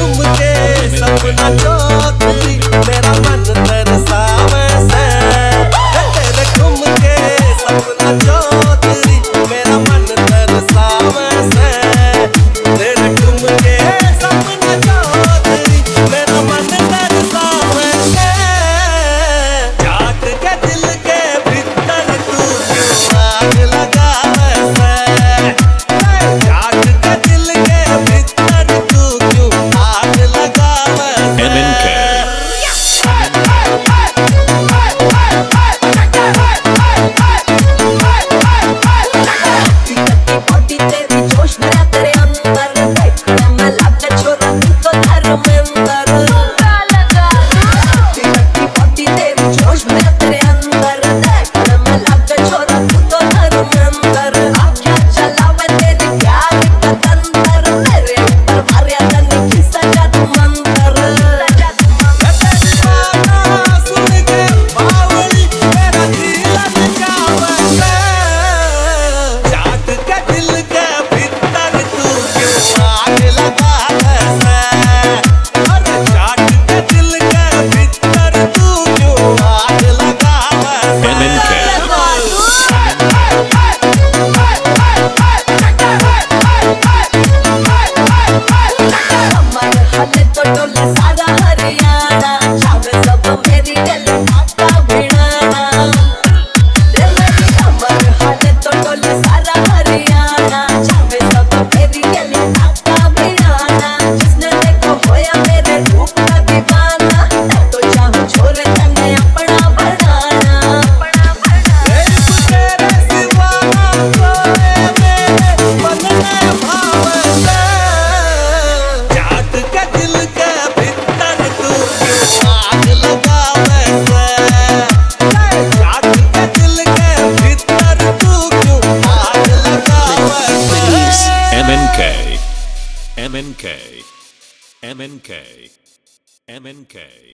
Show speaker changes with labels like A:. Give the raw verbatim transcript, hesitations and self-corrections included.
A: घूम के सपना चौधरी मेरा मन तरसावे से तेरे घूम के सपना चौधरी मेरा मन तरसावे से तेरे घूम के सपना चौधरी मेरा मन तरसावे से जाग के दिल के भीतर तू क्यों आग लगावे से जाग के दिल के भीतर तू क्यों आग लगावे से
B: M N K M N K M N K M N K